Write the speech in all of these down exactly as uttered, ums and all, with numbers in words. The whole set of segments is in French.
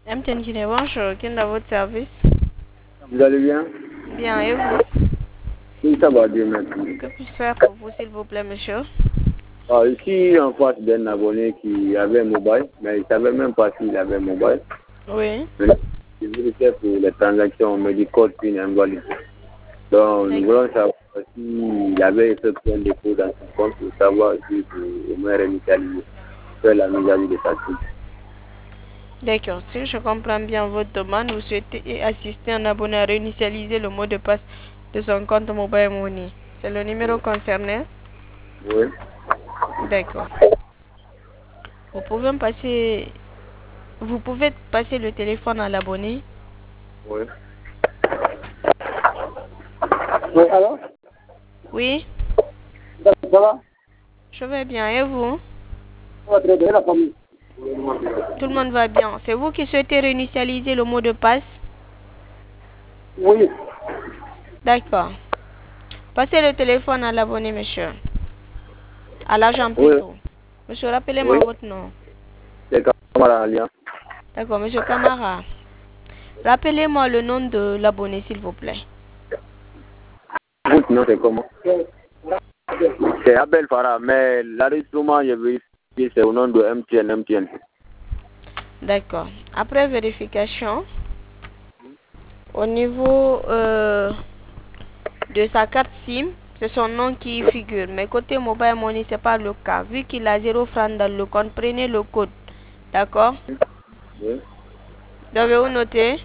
M T N Guinée, bonjour. Quel est votre service? Vous allez bien? Bien, et vous? Oui, ça va, Dieu merci. Que puis-je faire pour vous, s'il vous plaît, monsieur? Ah, ici, en face d'un abonné qui avait un mobile, mais il ne savait même pas s'il avait un mobile. Oui. Mais je voulais faire pour les transactions, on me dit code PIN invalide. Donc, nous voulons savoir s'il avait effectué un dépôt dans son compte pour savoir si pour au moins réinitialiser, faire la mise à jour de sa PIN. D'accord. Si je comprends bien votre demande, vous souhaitez assister un abonné à réinitialiser le mot de passe de son compte Mobile Money. C'est le numéro concerné? Oui. D'accord. Vous pouvez me passer... Vous pouvez passer le téléphone à l'abonné? Oui. Oui, alors? Oui. Ça, ça va? Je vais bien, et vous? Ça va très bien, la famille? Tout le monde va bien. C'est vous qui souhaitez réinitialiser le mot de passe? Oui. D'accord. Passez le téléphone à l'abonné, monsieur. À l'agent Oui. plutôt. Monsieur, rappelez-moi Oui. votre nom. C'est Camara Alliance. D'accord, monsieur Camara. Rappelez-moi le nom de l'abonné, s'il vous plaît. Votre nom, c'est comment? C'est Abel Farah, mais l'enregistrement, je vérifie, c'est au nom de M T N, M T N. D'accord. Après vérification, au niveau euh, de sa carte SIM, c'est son nom qui figure. Mais côté Mobile Money, ce n'est pas le cas. Vu qu'il a zéro franc dans le compte, prenez le code. D'accord? Oui. Devez-vous noter?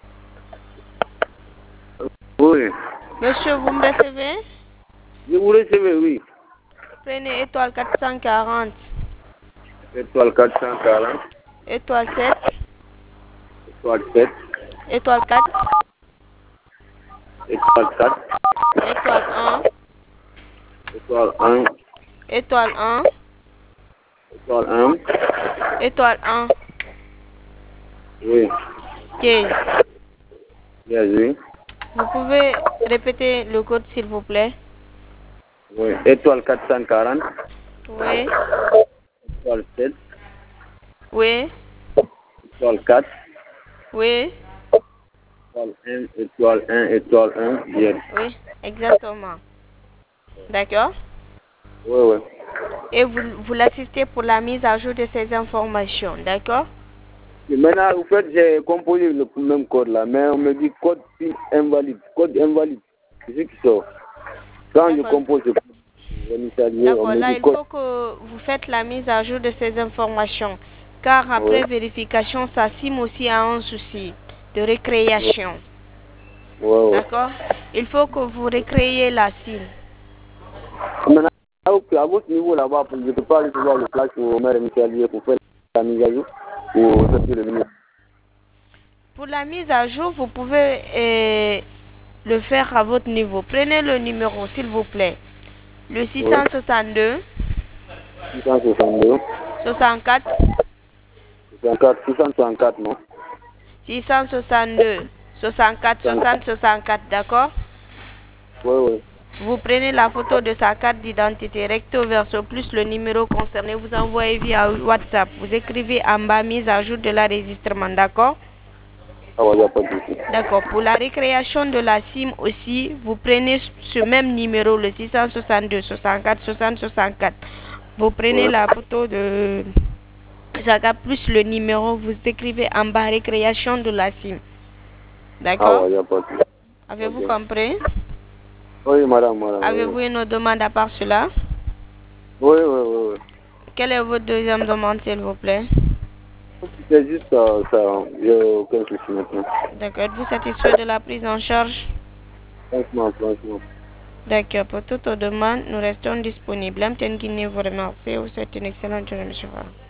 Oui. Monsieur, vous me recevez? Je vous recevez, oui. Prenez étoile quatre cent quarante. Étoile quatre cent quarante. Étoile sept. Étoile sept. Étoile quatre. Étoile quatre. Étoile un. Étoile un. Étoile un. Étoile un. Étoile un. Oui. quinze. Bien, oui. Vous pouvez répéter le code, s'il vous plaît? Oui. Étoile quatre cent quarante. Oui. Étoile sept. Oui. Étoile quatre. Oui. Étoile un. Étoile un. Étoile un. Bien. Oui, exactement. D'accord? Oui, oui. Et vous, vous l'assistez pour la mise à jour de ces informations, d'accord? Et maintenant, en fait, j'ai composé le même code là, mais on me dit code PIN invalide. Code invalide. C'est ce qui sort. Quand je compose le code, initialisé, on D'accord, me là, dit il code. faut que vous faites la mise à jour de ces informations. Car Oui. après vérification, ça SIM aussi a un souci de Oui, récréation. oui. Oui. D'accord? Il faut que vous recréez la SIM. Maintenant, à votre niveau là-bas, je ne peux pas recevoir le flash pour me initialiser pour faire la mise à jour pour sortir le numéro. Pour la mise à jour, vous pouvez euh, le faire à votre niveau. Prenez le numéro, s'il vous plaît. Le six Oui. cent soixante-deux, six cent soixante-deux. soixante-quatre, soixante-quatre. six cent soixante-quatre, non? six cent soixante-deux, soixante-quatre, soixante, soixante-quatre, d'accord? Oui, oui. Vous prenez la photo de sa carte d'identité recto verso plus le numéro concerné, vous envoyez via WhatsApp. Vous écrivez en bas mise à jour de l'enregistrement, d'accord? Ah ouais, il n'y a pas de souci. D'accord. Pour la récréation de la SIM aussi, vous prenez ce même numéro, le six cent soixante-deux, soixante-quatre, soixante, soixante-quatre. Vous prenez Ouais. la photo de sa carte plus le numéro, vous écrivez en bas récréation de la SIM. Ah D'accord? ouais, il n'y a pas de souci. Avez-vous Ok. compris? Oui, madame, madame. Oui, Avez-vous une autre demande à part cela? oui, oui, oui. oui. Quelle est votre deuxième demande, s'il vous plaît? C'est juste ça, ça. Il n'y a aucun souci maintenant. D'accord. Êtes-vous satisfait de la prise en charge? Franchement, franchement. D'accord. Pour toute autre demande, nous restons disponibles. M T N Guinée vous remercie. Vous souhaite une excellente journée, monsieur.